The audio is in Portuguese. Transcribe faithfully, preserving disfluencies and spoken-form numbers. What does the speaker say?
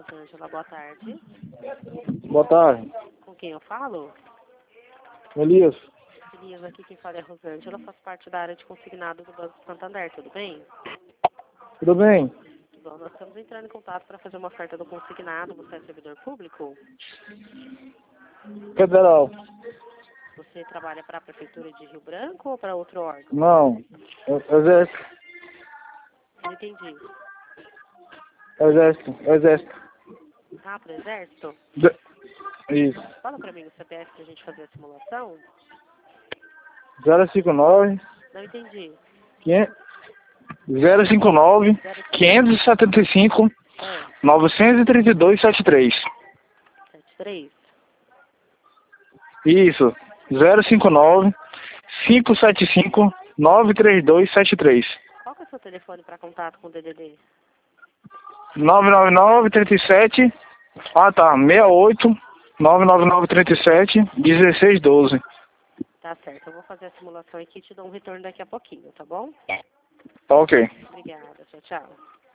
Rosângela, boa tarde. Boa tarde. Com quem eu falo? Elias. Elias, aqui quem fala é Rosângela, faço parte da área de consignado do Banco Santander, tudo bem? Tudo bem? Bom, nós estamos entrando em contato para fazer uma oferta do consignado. Você é servidor público? Federal. Você trabalha para a Prefeitura de Rio Branco ou para outro órgão? Não. Exército. Não entendi. Exército. Exército. Ah, para o Exército? De... Isso. Fala para mim o C P F para a gente fazer a simulação. zero cinco nove. Não entendi. zero cinco nove. quinhentos e setenta e cinco. Ah, novecentos e trinta e dois, setenta e três. setenta e três? Isso. zero cinco nove. quinhentos e setenta e cinco. novecentos e trinta e dois, setenta e três. Qual que é o seu telefone para contato com o D D D? nove nove nove, trinta e sete. Ah, tá. sessenta e oito. nove nove nove, trinta e sete. dezesseis, doze. Tá certo, eu vou fazer a simulação aqui e te dou um retorno daqui a pouquinho, tá bom? Ok. Obrigada, tchau, tchau.